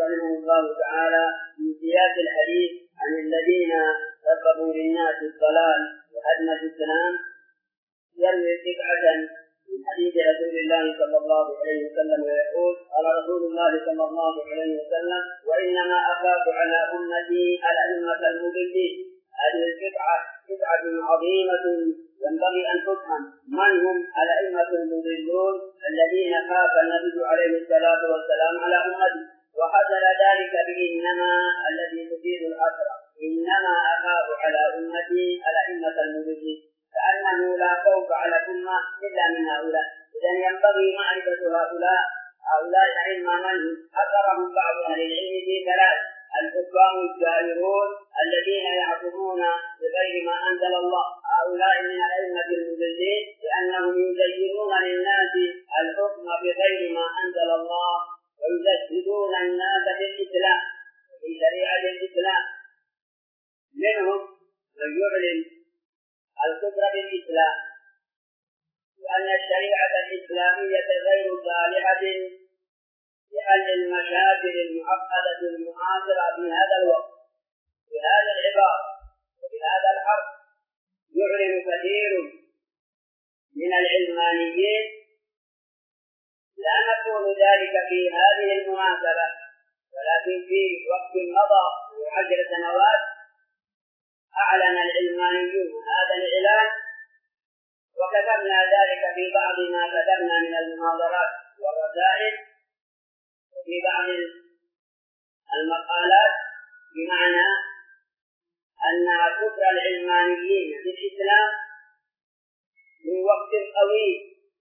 رحمه الله تعالى في سياق الحديث عن الذين سببوا للناس الضلال وهدم الإسلام يروي سبعة من حديث رسول الله صلى الله عليه وسلم ويقول: قال رسول الله صلى الله عليه وسلم: وإنما أخاف على أمتي الأئمة المضلين. هذه السبعة سبعة عظيمة ينبغي أن تفهم من هم الأئمة المضلون الذين خاف النبي عليه الصلاة والسلام على أمته، وحصل ذلك بإنما الذي تفيد الحصر: إنما أخاف على أمتي الأئمة المضلين، كأنه لا خوف على الأمة إلا من هؤلاء. إذن ينبغي معرفة هؤلاء الأئمة من أثرهم بعض أهل العلم في ثلاث: الحكام الجائرون الذين يحكمون بغير ما أنزل الله، هؤلاء من الأئمة المضلين لأنهم يزينون للناس الحكم بغير ما أنزل الله ويزهدون الناس بالإسلام في شريعة الإسلام. منهم من يعلن الكفر بالإسلام وأن الشريعة الإسلامية غير صالحة لحل المشاكل المعقدة المعاصرة في هذا الوقت. في هذا العبارة وفي هذا الحرب يعلن كثير من العلمانيين. لا نقول ذلك في هذه المناسبة، ولكن في وقت مضى من 10 سنوات أعلن العلمانيون هذا الإعلان، وكتبنا ذلك في بعض ما كتبنا من المناظرات والرسائل وفي بعض المقالات، بمعنى أن كفر العلمانيين في الإسلام من وقت طويل،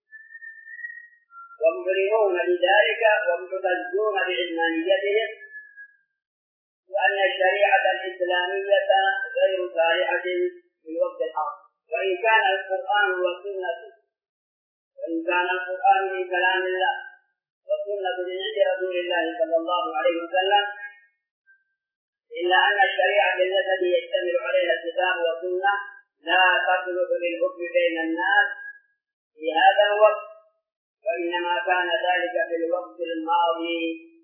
ومبررون لذلك ومعتزون بعلمانيتهم، وأن الشريعة الإسلامية غير صالحة في الوقت الحاضر. وإن كان القرآن من كلام الله والسنة من عند رسول الله صلى الله عليه وسلم، إلا أن الشريعة التي يشتمل عليها الكتاب والسنة لا تصلح للحكم بين الناس في هذا الوقت، وإنما كان ذلك في الوقت الماضي،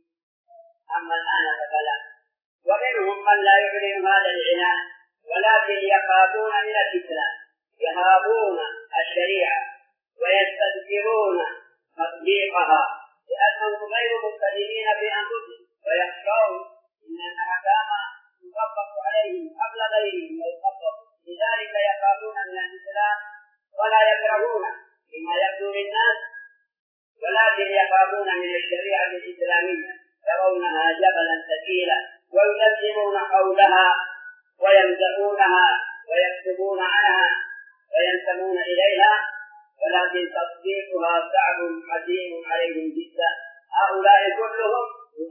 أما الآن فلا. ومنهم من لا يعلن هذا العنان ولكن يخافون من الإسلام، يهابون الشريعة ويستذكرون تطبيقها لأنهم غير مستديمين بأنفسهم، ويخشون أن الأحكام تطبق عليهم قبل غيرهم ويطبق، لذلك يخافون من الإسلام ولا يكرهون مما يبدو للناس، ولكن يخافون من الشريعة الإسلامية، يرونها جبلا ثقيلا ويلزمون حولها ويمزحونها ويكتبون عنها وينتمون إليها، ولكن تطبيقها صعب عظيم عليهم جدا. هؤلاء كلهم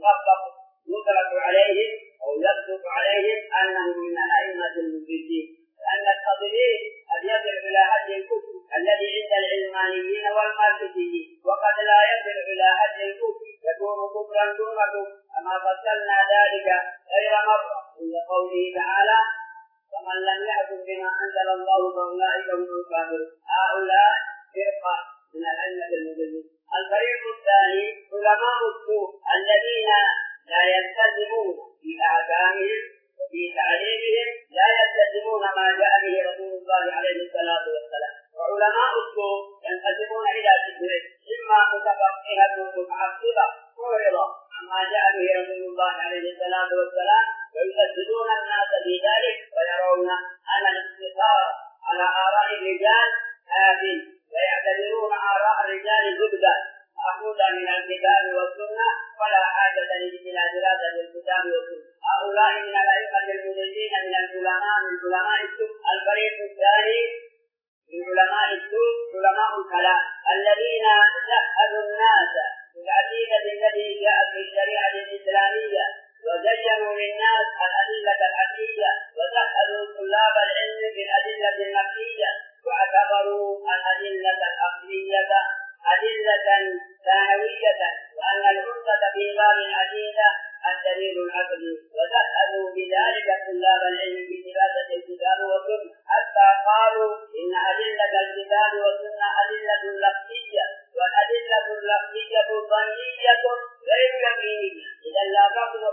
يطلق عليهم أو يصدق عليهم أنهم من الأئمة المضلين، لأن التضليل قد يصل إلى حد الكفر الذي عند العلمانيين والماركسيين، وقد لا يصل إلى حد الكفر، يكون كفرا دون كفر، كما فصلنا ذلك غير مرة عند قوله تعالى: ومن لم يحكم بما أنزل الله فأولئك هم الكافرون. هؤلاء فرقة من الأئمة المضلين. الفريق الثاني علماء السوء الذين لا يلتزمون في أحكامهم وفي تعليمهم، لا يلتزمون ما جاء به رسول الله عليه الصلاة والسلام. وعلماء السوء ينقسمون إلى قسمين: إما متفقهة متعصبة معرضة عما جاء به رسول الله عليه الصلاة والسلام ويسددون الناس في ذلك، ويرون أن الاقتصار على آراء الرجال آثم، ويعتبرون آراء الرجال زبدة مأخوذة من الكتاب والسنة ولا حاجة إلى دراسة الكتاب والسنة. هؤلاء من الأئمة المضلين من علماء السوء. الفريق الثاني من علماء السوء علماء الكلام الذين سهلوا الناس بالعقيدة التي جاءت في الشريعة الإسلامية، وزينوا للناس الأدلة العقلية، وسهلوا طلاب العلم بالأدلة النقلية، واعتبروا الأدلة العقلية أدلة ثانوية، وأن الحجة في باب العقيدة الدليل العقلي، وسهلوا بذلك طلاب العلم في دراسة الكتاب والسنة، حتى قالوا إن أدلة الكتاب والسنة أدلة لفظية، والأدلة اللفظية ظنية غير يقينية، إذا لا تصلح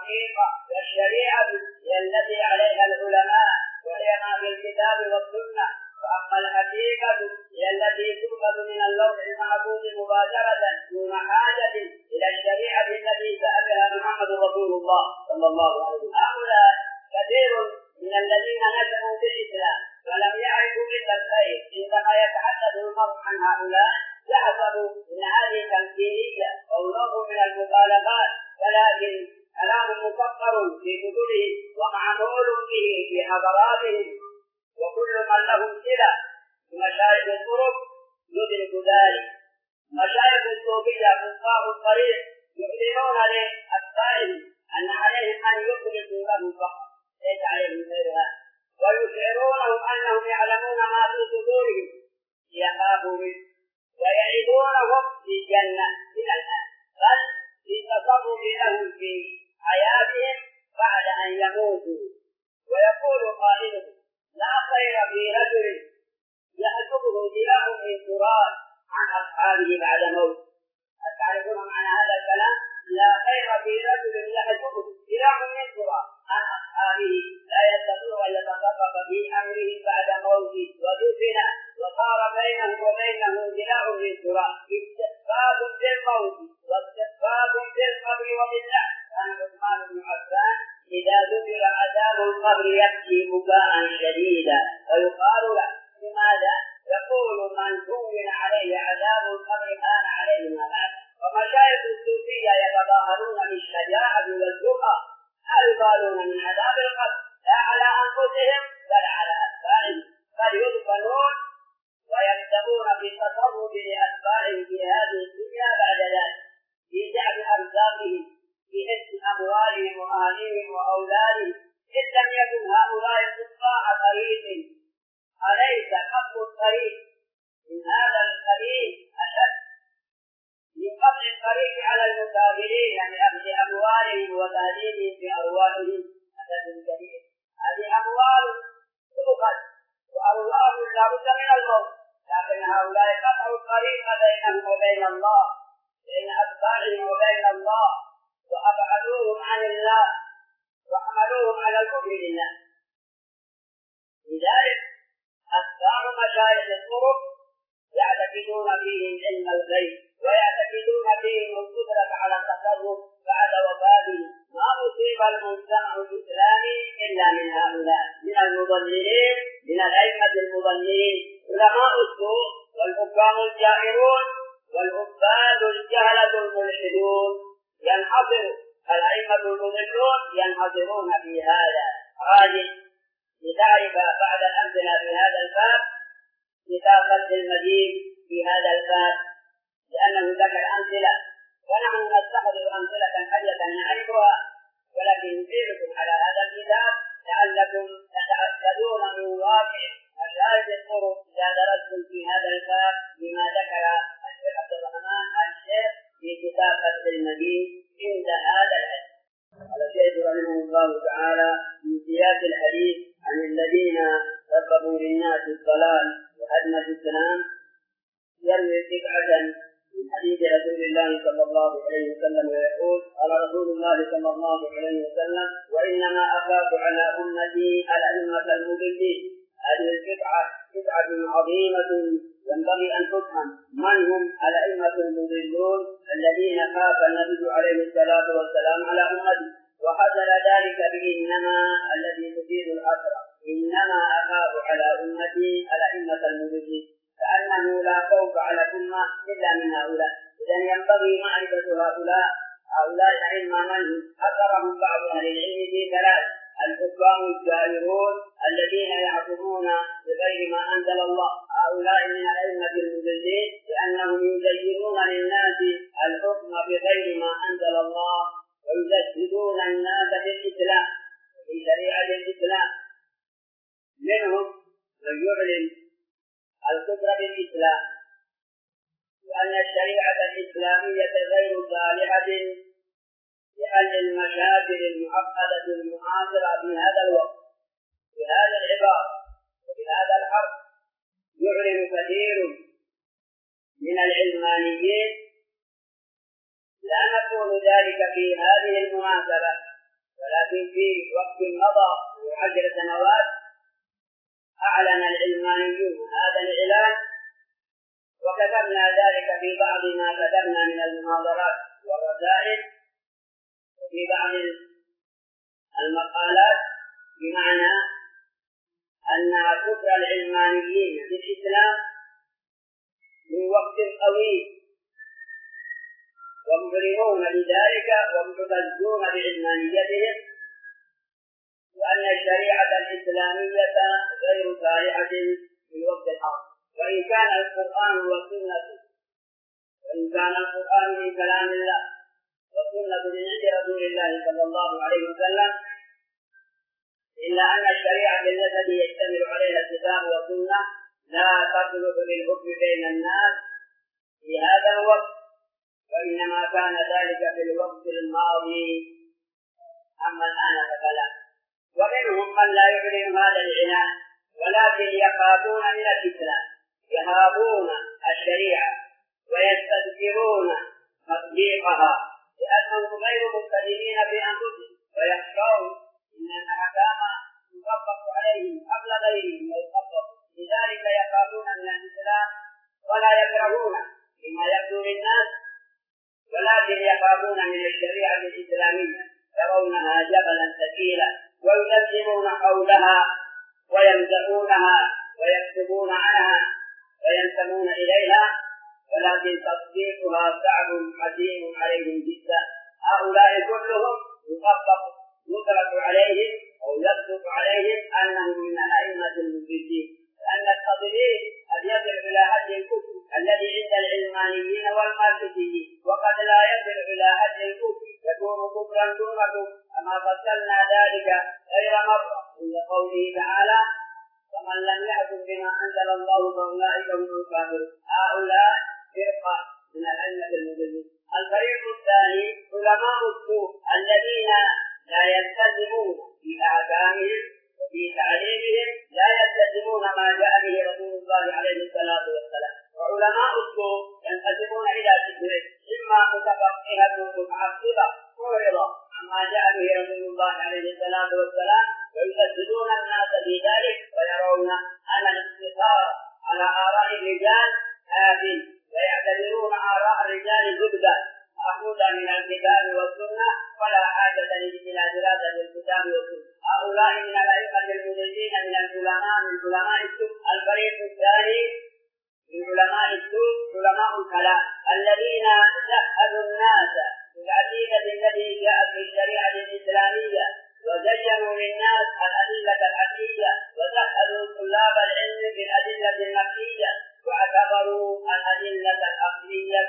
الحقيقة، والشريعة هي التي عليها العلماء وهي ما في الكتاب والسنة، وأما الحقيقة هي التي تؤخذ من اللوح المحفوظ مباشرة دون حاجة إلى الشريعة التي سألها محمد رسول الله صلى الله عليه وسلم. هؤلاء كثير من الذين نشأوا في الإسلام ولم يعرفوا إلا الخير، عندما يتحدث المرء عن هؤلاء يحسب أن هذه تمثيلية أو نوع من المخالفات، ولكن كلام مفكر في كتبهم ومعمول به في حضراتهم، وكل من لهم صلة بمشايخ الطرق يدرك ذلك. مشايخ الصوفية قطاع الطريق يعلنون لأتباعهم أن عليهم أن يخلصوا له فقط، ليس عليهم غيرها، ويشعرونهم أنهم يعلمون ما في صدورهم ليخافوا منه، ويعيدونهم بالجنة من الآن، بل بالتصرف لهم في حياتهم بعد أن يموتوا. ويقول قائلهم: لا خير في رجل يحسبه ذراع من تراب عن أصحابه بعد موت. هل تعرفون معنى هذا الكلام؟ لا خير في رجل يحسبه ذراع من تراب عن أصحابه لا يستطيع أن يتصرف في أمره بعد موته، ودفن وصار بينه وبينه ذراع من تراب، استخفاف بالموت واستخفاف بالقبر وبالله. كان عثمان بن عفان إذا ذكر عذاب القبر يبكي بكاء شديدا، ويقال له: لماذا؟ يقول: من هون عليه عذاب القبر كان عليه ما بعد. ومشايخ الصوفية يتظاهرون بالشجاعة والجرأة، لا يبالون من عذاب القبر لا على أنفسهم بل على أتباعهم، بل يدفنون ويبدأون بالتصرف لأتباعهم في هذه الدنيا بعد ذلك، في جعل أرزاقهم، في حفظ أموالهم وأهلهم وأولادهم. إن لم يكن هؤلاء قطاع طريق، أليس قطع الطريق من هذا القبيل أشد من قطع الطريق على المسافرين لأخذ أموالهم وتهديدهم في أرواحهم؟ أشد كبير. هذه أموال تؤخذ وأرواح لا بد من الموت، لكن هؤلاء قطعوا الطريق بينهم وبين الله، بين أتباعهم وبين الله، وأبعدوهم عن الله وحملوهم على الكفر بالله. لذلك أتباع مشايخ الطرق يعتقدون فيهم علم الغيب، ويعتقدون فيهم القدرة على التصرف بعد وفاته. ما أصيب المجتمع الإسلامي إلا من هؤلاء، من المضللين، من الأئمة المضللين، علماء السوء والحكام الجائرون والعباد الجهلة الملحدون. ينحصر الأئمة المضلون ينحصرون في هذا الراجل. لذلك بعد الأمثلة في هذا الباب كتاب فتح المجيد في هذا الباب، لأنه ذكر أمثلة ونحن نستخدم الأمثلة حية نعرفها، ولكن نشيركم على هذا الكتاب لعلكم تتأكدون من واقع مشاهد الطرق إذا درستم في هذا الباب بما ذكر الشيخ عبد الرحمن الشيخ في كتاب فتح المجيد عند هذا العلم. قال الشيخ رحمه الله تعالى في سياق الحديث عن الذين سببوا للناس الضلال وهدم الإسلام، يروي سبعة من حديث رسول الله صلى الله عليه وسلم ويقول: قال رسول الله صلى الله عليه وسلم: وإنما أخاف على أمتي الأئمة المضلين. هذه البدعة عظيمة ينبغي أن تفهم. من هم الأئمة المضلون الذين خاف النبي عليه الصلاة والسلام على أمته؟ وحصل ذلك بإنما الذي تفيد الحسرة: إنما أخاف على أمتي الأئمة المضلين، كأنه لا خوف على الأمة إلا من هؤلاء. إذن ينبغي معرفة هؤلاء الأئمة من هم. أثرهم بعض أهل العلم في ثلاث: الحكام الجائرون الذين يحكمون بغير ما أنزل الله، هؤلاء من الأئمة المضلين لأنهم يزينون للناس الحكم بغير ما أنزل الله، ويزهدون الناس بالإسلام في شريعة الإسلام. منهم من يعلن الكفر بالإسلام وأن الشريعة الإسلامية غير صالحة لحل المشاكل المعقدة المعاصرة في هذا الوقت. في هذا العبارة وفي هذا الحرب يعلن كثير من العلمانيين. لا نقول ذلك في هذه المناسبة المقالات بمعنى أن كفر العلمانيين في الإسلام من وقت طويل ومبررون لذلك ومعتزون بعلمانيتهم، وأن الشريعة الإسلامية غير صالحة في الوقت الحاضر، وإن كان القرآن من كلام الله والسنة من عند رسول الله صلى الله عليه وسلم، إلا أن الشريعة التي يشتمل عليها الكتاب والسنة لا تصلح للحكم بين الناس في هذا الوقت، وإنما كان ذلك في الوقت الماضي، أما الآن فلا. ومنهم من لا يعلن هذا العنان ولكن يخافون من الإسلام، يهابون الشريعة ويستذكرون تطبيقها لأنهم غير مستديمين بأنفسهم، ويخشون إن الأحكام تطبق عليهم قبل غيرهم يطبق، لذلك يخافون من الإسلام ولا يكرهون مما يبدو للناس، ولكن يخافون من الشريعة الإسلامية، يرونها جبلا ثقيلا ويلزمون حولها ويمزحونها ويكتبون عنها وينتمون إليها، ولكن تطبيقها صعب عظيم عليهم جدا. هؤلاء كلهم يطلق عليهم أو يصدق عليهم أنهم من الأئمة المفسدين، لأن التضليل قد يصل إلى حد الكفر الذي عند العلمانيين والماركسيين، وقد لا يصل إلى حد الكفر، يكون كفرا دون كفر، كما فصلنا ذلك غير مرة عند قوله تعالى: ومن لم يحكم بما أنزل الله فأولئك هم الكافرون. هؤلاء فرقة من الأئمة المضلين. الفريق الثاني علماء السوء الذين لا يلتزمون في أحكامهم وفي تعليمهم، لا يلتزمون ما جاء به رسول الله عليه الصلاة والسلام. وعلماء السوء ينقسمون إلى قسمين: إما متفقهة متعصبة معرضة عما جاء به رسول الله عليه الصلاة والسلام ويكذبون الناس في ذلك، ويرون أن الاقتصار على آراء الرجال آثم، ويعتبرون آراء الرجال زبدة مأخوذة من الكتاب والسنة ولا حاجة إلى دراسة الكتاب والسنة. هؤلاء من الأئمة المضلين من علماء السوء. الفريق الثاني من علماء السوء علماء الكلام الذين سهلوا الناس بالعقيدة التي جاءت في الشريعة الإسلامية، وزينوا للناس الأدلة العقلية، وسهلوا طلاب العلم بالأدلة النقلية، واعتبروا الأدلة العقلية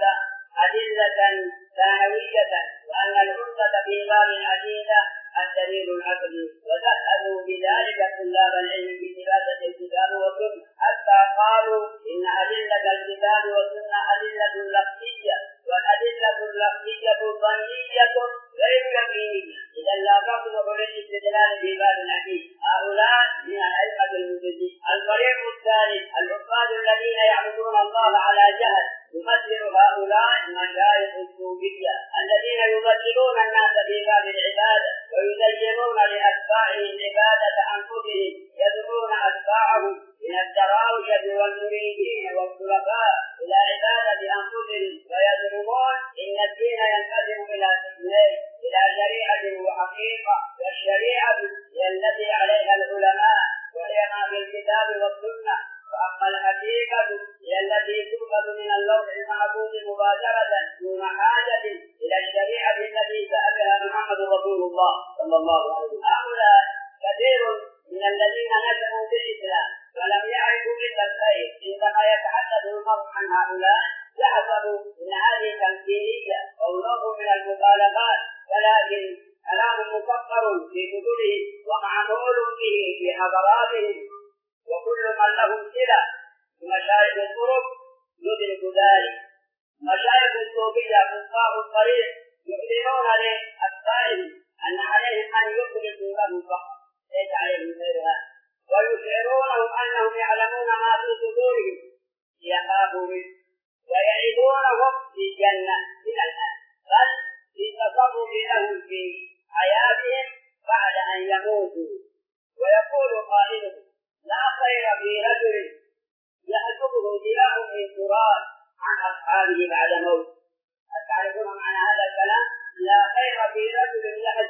أدلة ثانوية، وأن الحجة في باب العقيدة الدليل العقلي، وسهلوا بذلك طلاب العلم بدراسة الكتاب والسنة، حتى قالوا إن أدلة الكتاب والسنة أدلة لفظية، والأدلة اللفظية ظنية غير يقينية، إذا لا تصلح للاستدلال في باب العقيدة. هؤلاء من الأئمة المضلين. الفريق الثالث العباد الذين يعبدون الله على جهل، يمثل هؤلاء المشايخ الصوفية الذين يمثلون الناس في باب العبادة، ويزينون لأتباعهم عبادة أنفسهم، يدعون أتباعهم من الدراوشة والمريدين والخلفاء إلى عبادة أنفسهم، ويزعمون إن الدين ينقسم إلى قسمين: إلى شريعة وحقيقة، والشريعة هي التي عليها العلماء وهي ما في الكتاب والسنة، وأما الحقيقة هي التي تؤخذ من اللوح المحفوظ مباشرة دون حاجة إلى الشريعة التي سألها محمد رسول الله صلى الله عليه وسلم. هؤلاء كثير من الذين نشأوا في الإسلام ولم يعرفوا إلا الخير، عندما يتحدث المرء عن هؤلاء يحسب أن هذه تمثيلية أو نوع من المخالفات، ولكن كلام مفكر في كتبهم ومعمول به في حضراتهم، وكل من لهم صلة بمشايخ الطرق يدرك ذلك. مشايخ الصوفية فقهاء الطريق يعلنون لأتباعهم أن عليهم أن يخلصوا له فقط، ليس عليهم غيرها، ويشعرونهم أنهم يعلمون ما في صدورهم ليخافوا منه، ويعدونهم بالجنة من الآن، بل بالتصرف لهم في حياتهم بعد أن يموتوا. ويقول قائلهم: لا خير في رجل يحسبه ذئاب من تراب عن أصحابه بعد موت. هل تعرفون معنى هذا الكلام؟ لا خير في رجل يحسبه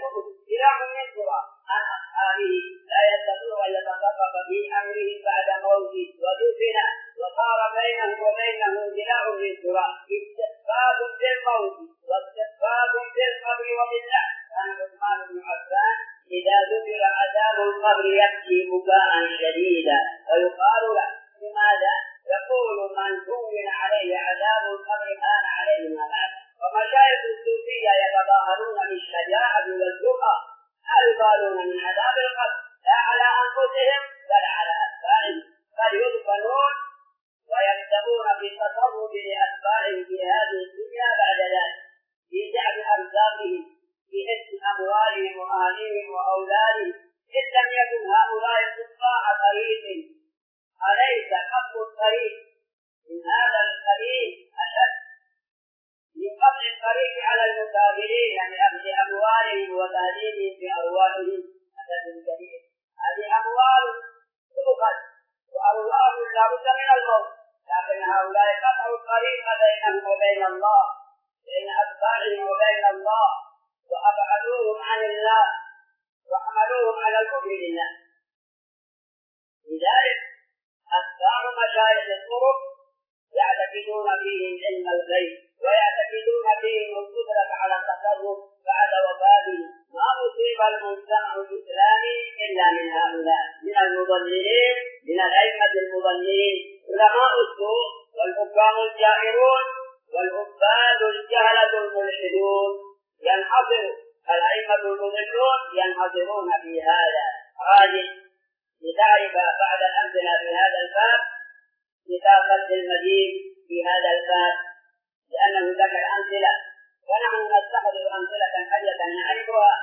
يبكي بكاء شديدا ويقال له لماذا؟ يقول من هون عليه عذاب القبر كان عليه ما بعد. ومشايخ الصوفية يتظاهرون بالشجاعة والجرأة، لا يبالون من عذاب القبر لا على أنفسهم بل على أتباعهم، بل يدفنون ويبدأون بالتصرف لأتباعهم في هذه الدنيا بعد ذلك في جعل أرزاقهم، في حفظ أموالهم وأهلهم وأولادهم، إن لم يكن هؤلاء قطاع طريق. أليس حق الطريق من هذا القبيل أشد من قطع الطريق على المسافرين من أخذ أموالهم وتهديدهم بأرواحهم؟ أشد كبير. هذه أموال تؤخذ وأرواح لا بد من الموت، لكن هؤلاء قطعوا الطريق بينهم وبين الله، بين أتباعهم وبين الله، وأبعدوهم عن الله وحملوهم على الكفر بالله. لذلك أتباع مشايخ الطرق يعتقدون فيهم علم الغيب ويعتقدون فيهم القدرة على التصرف بعد وفاته. ما أصيب المجتمع الإسلامي إلا من هؤلاء، من المضللين، من الأئمة المضللين، علماء السوء والحكام الجائرون والعباد الجهلة الملحدون. ينحصر الأئمة المضلون ينحصرون في هذا عاجل. لذلك بعد الأمثلة في هذا الباب كتاب فتح المجيد في هذا الباب، لأنه ذكر أمثلة ونحن نستخدم أمثلة حية نعرفها